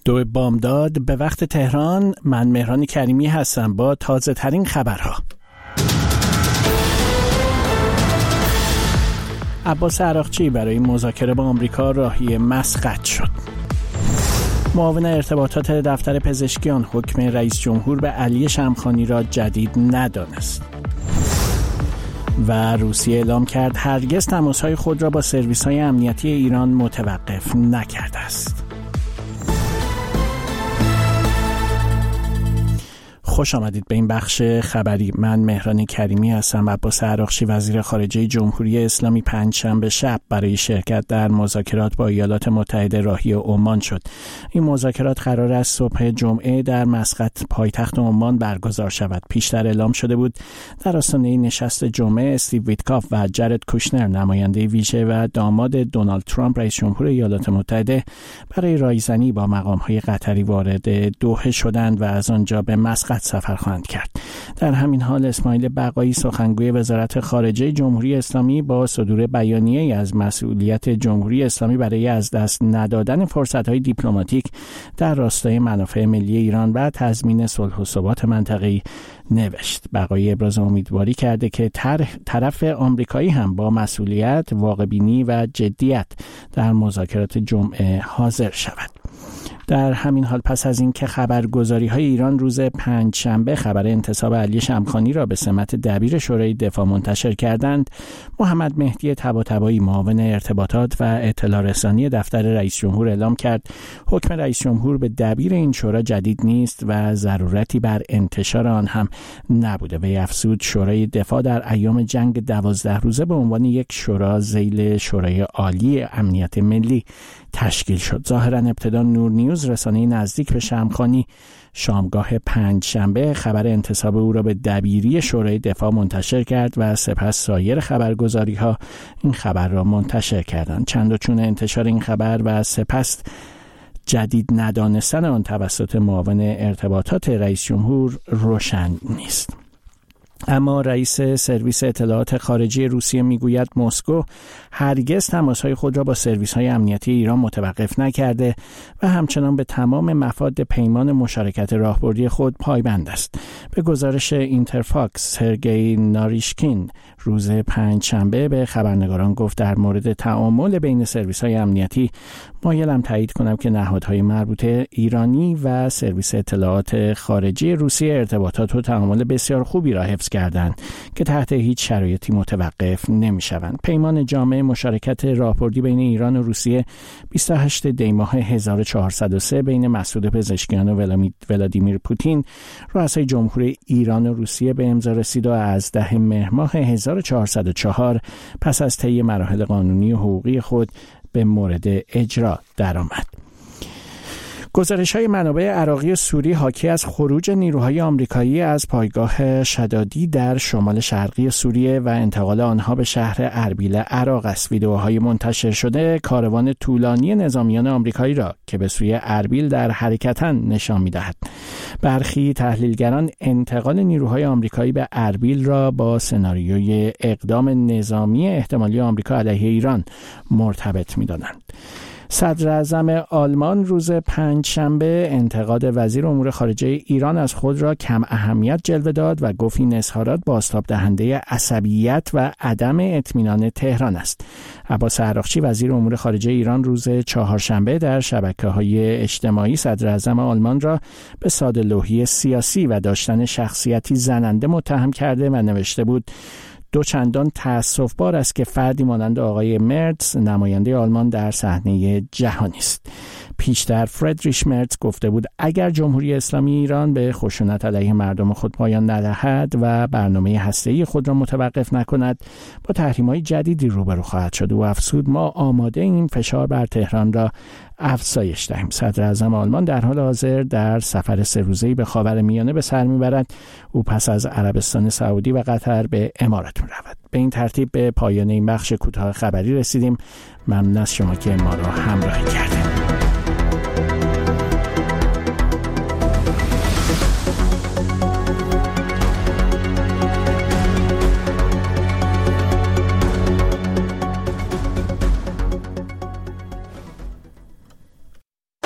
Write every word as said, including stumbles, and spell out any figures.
دو بامداد به وقت تهران. من مهران کریمی هستم با تازه ترین خبرها. عباس عراقچی برای مذاکره با آمریکا راهی مسقط شد. معاون ارتباطات دفتر پزشکیان حکم رئیس جمهور به علی شمخانی را جدید ندانست. و روسیه اعلام کرد هرگز تماس‌های خود را با سرویس‌های امنیتی ایران متوقف نکرده است. خوش آمدید به این بخش خبری. من مهران کریمی هستم. عباس عراقچی وزیر خارجه جمهوری اسلامی پنجشنبه شب برای شرکت در مذاکرات با ایالات متحده راهی عمان شد. این مذاکرات قرار است صبح جمعه در مسقط پایتخت عمان برگزار شود. پیشتر اعلام شده بود در آستانه نشست جمعه استیو ویتکاف و جرد کوشنر نماینده ویژه و داماد دونالد ترامپ رئیس جمهور ایالات متحده برای رایزنی با مقام‌های قطری وارد دوحه شدند و از آنجا به مسقط سفر خواهند کرد. در همین حال اسماعیل بقایی سخنگوی وزارت خارجه جمهوری اسلامی با صدور بیانیه‌ای از مسئولیت جمهوری اسلامی برای از دست ندادن فرصت‌های دیپلماتیک در راستای منافع ملی ایران و تضمین صلح و ثبات منطقه‌ای نوشت. بقایی ابراز امیدواری کرده که طرف آمریکایی هم با مسئولیت، واقع‌بینی و جدیت در مذاکرات جمعه حاضر شود. در همین حال پس از اینکه خبرگزاری‌های ایران روز پنجشنبه خبر انتصاب علی شمخانی را به سمت دبیر شورای دفاع منتشر کردند، محمد مهدی طباطبایی معاون ارتباطات و اطلاع رسانی دفتر رئیس جمهور اعلام کرد حکم رئیس جمهور به دبیر این شورا جدید نیست و ضرورتی بر انتشار آن هم نبوده. وی افزود شورای دفاع در ایام جنگ دوازده روزه به عنوان یک شورا ذیل شورای عالی امنیت ملی تشکیل شد. ظاهراً ابتدا نور نیوز رسانه نزدیک به شمخانی شامگاه پنج شنبه خبر انتصاب او را به دبیری شورای دفاع منتشر کرد و سپس سایر خبرگزاری‌ها این خبر را منتشر کردند. چند و چون انتشار این خبر و سپس جدید ندانستن آن توسط معاون ارتباطات رئیس جمهور روشن نیست. اما رئیس سرویس اطلاعات خارجی روسیه میگوید مسکو هرگز تماس‌های خود را با سرویس‌های امنیتی ایران متوقف نکرده و همچنان به تمام مفاد پیمان مشارکت راهبردی خود پایبند است. به گزارش اینترفاکس سرگئی ناریشکین روز پنجشنبه به خبرنگاران گفت در مورد تعامل بین سرویس‌های امنیتی مایلم تایید کنم که نهادهای مربوطه ایرانی و سرویس اطلاعات خارجی روسیه ارتباطات و تعامل بسیار خوبی را حفظ کردند که تحت هیچ شرایطی متوقف نمی‌شوند. پیمان جامع مشارکت راهبردی بین ایران و روسیه بیست و هشتم دی ماه هزار و چهارصد و سه بین مسعود پزشکیان و ولادیمیر پوتین رؤسای جمهور ایران و روسیه به امضا رسید و از ده مهر ماه هزار و چهارصد و چهار پس از طی مراحل قانونی و حقوقی خود به مورد اجرا درآمد. گزارش‌های منابع عراقی و سوری حاکی از خروج نیروهای آمریکایی از پایگاه شدادی در شمال شرقی سوریه و انتقال آنها به شهر اربیل عراق است. ویدئوهای منتشر شده کاروان طولانی نظامیان آمریکایی را که به سوی اربیل در حرکتن نشان می‌دهد. برخی تحلیلگران انتقال نیروهای آمریکایی به اربیل را با سناریوی اقدام نظامی احتمالی آمریکا علیه ایران مرتبط می‌دانند. صدر اعظم آلمان روز پنجشنبه انتقاد وزیر امور خارجه ایران از خود را کم اهمیت جلوه داد و گفت این اظهارات بازتاب دهنده عصبیت و عدم اطمینان تهران است. عباس عراقچی وزیر امور خارجه ایران روز چهارشنبه در شبکه‌های اجتماعی صدر اعظم آلمان را به ساده‌لوحی سیاسی و داشتن شخصیتی زننده متهم کرده و نوشته بود دو چندان تأسف‌بار است که فردی مانند آقای مرتز نماینده آلمان در صحنه جهانی است. پیشتر فردریش مرتز گفته بود اگر جمهوری اسلامی ایران به خشونت علیه مردم خود پایان ندهد و برنامه هسته‌ای خود را متوقف نکند با تحریم‌های جدیدی روبرو خواهد شد و افزود ما آماده این فشار بر تهران را افزایش دهیم. صدر اعظم آلمان در حال حاضر در سفر سه روزه‌ای به خاورمیانه به سر میبرد. او پس از عربستان سعودی و قطر به امارات میرود. به این ترتیب به پایان این بخش کوتاه خبری رسیدیم. ممنون از شما که ما را همراهی کردید.